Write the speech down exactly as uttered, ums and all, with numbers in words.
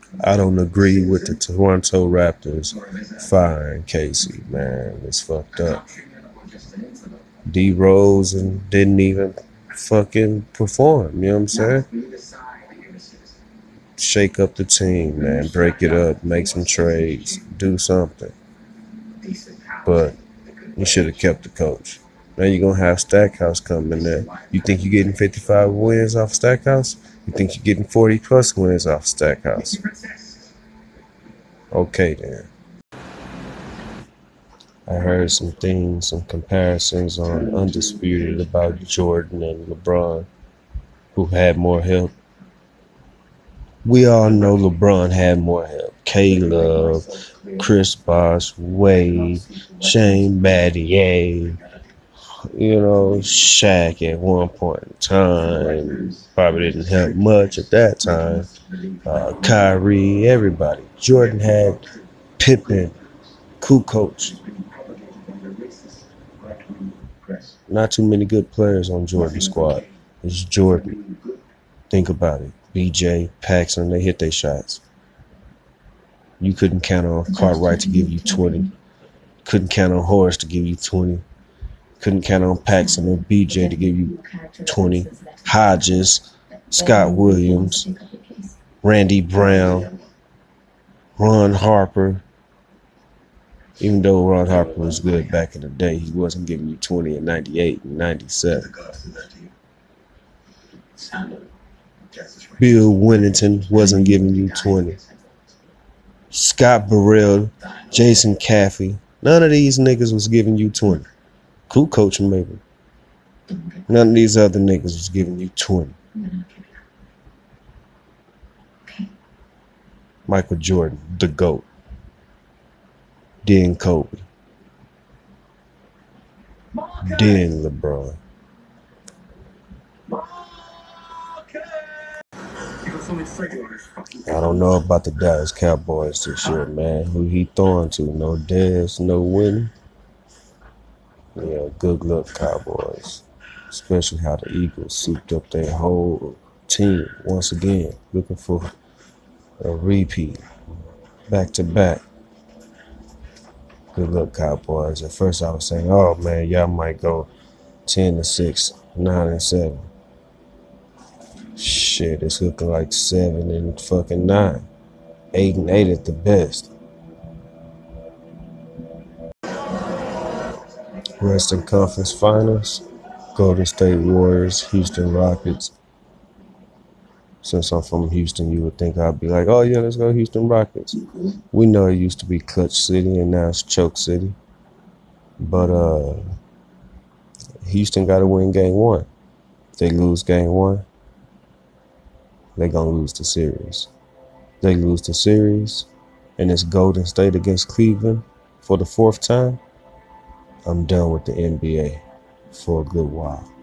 I don't agree with the Toronto Raptors firing Casey, man. It's fucked up. D Rose and didn't even fucking perform, you know what I'm saying? Shake up the team, man. Break it up, make some trades, do something. But you should have kept the coach. Now you're going to have Stackhouse come in there. You think you're getting fifty-five wins off Stackhouse? You think you're getting forty plus wins off Stackhouse? Okay, then. I heard some things, some comparisons on Undisputed about Jordan and LeBron, who had more help. We all know LeBron had more help. K-Love, Chris Bosh, Wade, Shane Battier, you know, Shaq at one point in time. Probably didn't help much at that time. Uh, Kyrie, everybody. Jordan had Pippen, Kukoc. Not too many good players on Jordan's squad. It's Jordan. Think about it. B J, Paxson, they hit their shots. You couldn't count on Cartwright to give you twenty. Couldn't count on Horace to give you twenty. Couldn't count on Paxson or B J to give you twenty. Hodges, Scott Williams, Randy Brown, Ron Harper. Even though Ron Harper was good back in the day, he wasn't giving you twenty in ninety-eight and ninety-seven. Bill Winnington wasn't giving you twenty. Scott Burrell, Jason Caffey, none of these niggas was giving you twenty. Kukoc maybe. None of these other niggas was giving you twenty. Michael Jordan, the GOAT. Then Kobe. Then LeBron. I don't know about the Dallas Cowboys this year, man. Who he throwing to? No Dez, no Winnie. Yeah, good luck, Cowboys. Especially how the Eagles souped up their whole team once again, looking for a repeat, back to back. Good luck, Cowboys. At first, I was saying, "Oh man, y'all might go ten to six, nine and seven." Shit, it's looking like seven and fucking nine, eight and eight at the best. Western Conference Finals: Golden State Warriors, Houston Rockets. Since I'm from Houston, you would think I'd be like, oh yeah, let's go Houston Rockets. We know it used to be Clutch City and now it's Choke City. But uh, Houston got to win game one. If they lose game one, they're going to lose the series. They lose the series, and it's Golden State against Cleveland for the fourth time. I'm done with the N B A for a good while.